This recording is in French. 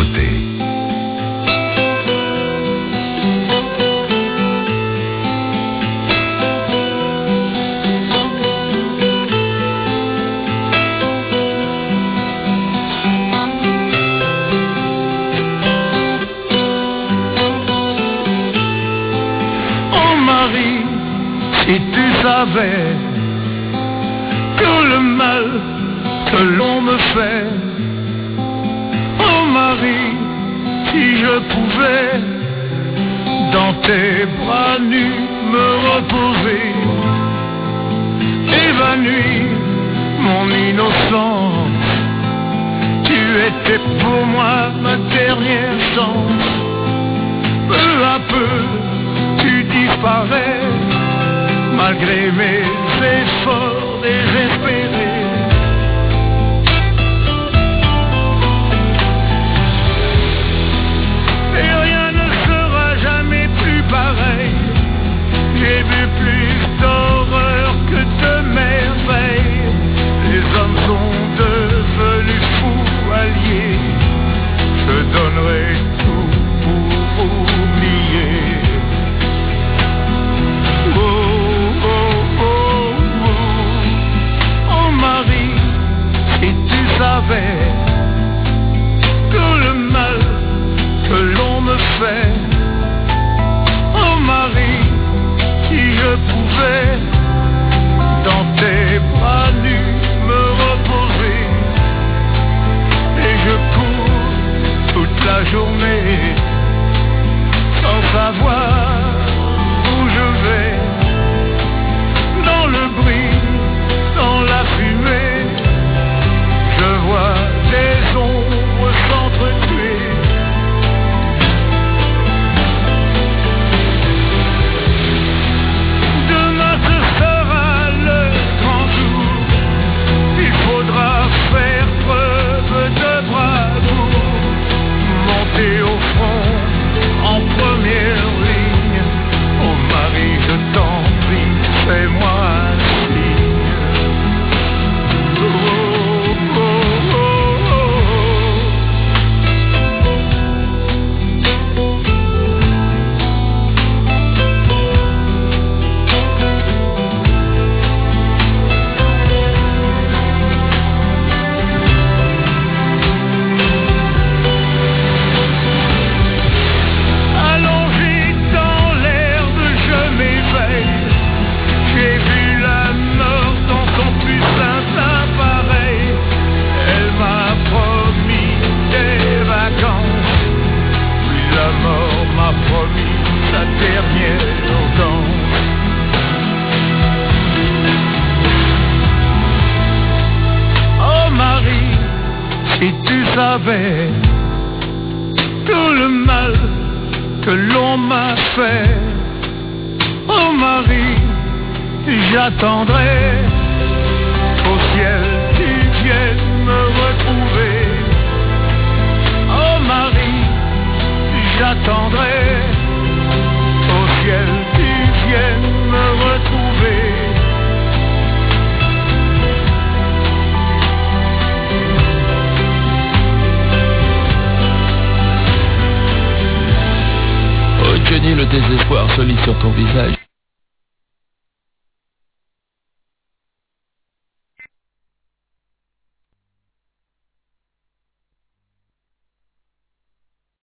beauté. Oh Marie, si tu savais tout le mal que l'on me fait. Oh Marie, si je pouvais dans tes bras nus me reposer, évanouir mon innocence. Tu étais pour moi ma dernière chance. Peu à peu tu disparais, malgré mes efforts désespérés. Et rien ne sera jamais plus pareil. J'ai vu plus d'horreur que de merveilles. Les hommes sont devenus fous alliés. Je donnerai tout pour oublier. Oh, oh, oh, oh. Oh Marie, si tu savais tout le mal que l'on me fait. Oh Marie, si je pouvais dans tes bras nus me reposer. Et je cours toute la journée sans savoir où je vais. Dans le bruit, dans la fumée, je vois des ombres s'entretuer. Demain ce sera le grand jour. Il faudra faire preuve de bravoure, monter au front en première ligne. Oh Marie, je t'en prie, fais-moi un signe. Oh, oh, oh, oh, allongé dans l'herbe, je m'éveille. J'ai vu la mort dans son plus simple appareil. Elle m'a promis des vacances, puis la mort m'a promis sa dernière danse. Oh Marie, si tu savais tout le mal que l'on m'a fait. Oh Marie, j'attendrai qu'au ciel tu viennes me retrouver. Oh Marie, j'attendrai qu'au ciel tu viennes me retrouver. Oh Johnny, le désespoir se lit sur ton visage.